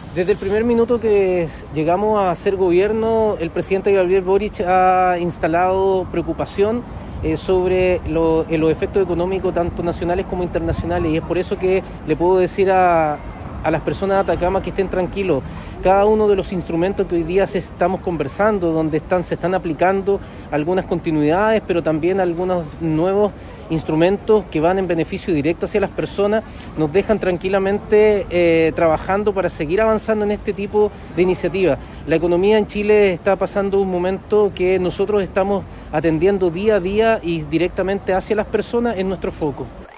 Desde el primer minuto que llegamos a ser gobierno, el presidente Gabriel Boric ha instalado preocupación sobre los efectos económicos tanto nacionales como internacionales, y es por eso que le puedo decir a las personas de Atacama que estén tranquilos. Cada uno de los instrumentos que hoy día estamos conversando, donde se están aplicando algunas continuidades, pero también algunos nuevos instrumentos que van en beneficio directo hacia las personas, nos dejan tranquilamente trabajando para seguir avanzando en este tipo de iniciativas. La economía en Chile está pasando un momento que nosotros estamos atendiendo día a día y directamente hacia las personas en nuestro foco.